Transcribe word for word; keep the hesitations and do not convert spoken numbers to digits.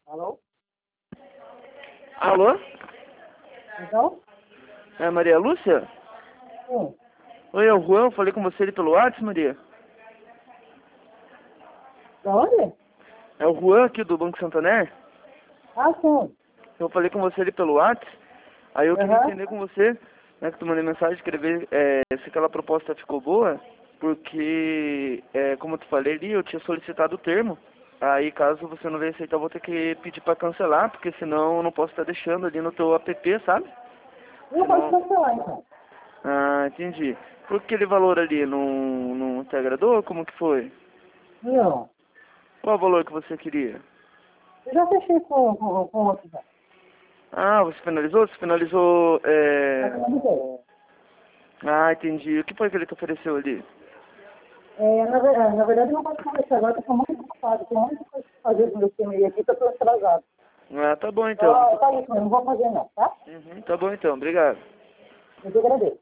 Alô? Alô? Então? É a Maria Lúcia? Sim. Oi, é o Juan, eu falei com você ali pelo WhatsApp, Maria. Da onde? É o Juan aqui do Banco Santander. Ah, sim. Eu falei com você ali pelo WhatsApp. Aí eu queria Aham. entender com você, né, que tu mandei mensagem, queria ver é, se aquela proposta ficou boa, porque, é, como eu te falei ali, eu tinha solicitado o termo. Aí, caso você não venha aceitar, eu vou ter que pedir pra cancelar, porque senão eu não posso estar deixando ali no teu app, sabe? Não pode Senão... cancelar, então. Ah, entendi. Por aquele valor ali não, não te agradou? Como que foi? Não. Qual o valor que você queria? Eu já fechei com, com, com outro já. Ah, você finalizou? Você finalizou... Já É... finalizei. Ah, entendi. O que foi que ele te ofereceu ali? É, na, ver- na verdade, não pode conversar agora, porque eu estou muito ocupado. Tem muita coisa pra fazer com o meu time aqui, que eu estou atrasado. Ah, tá bom então. Ah, tá isso, eu não vou fazer não, tá? Uhum, tá bom então, obrigado. Eu te agradeço.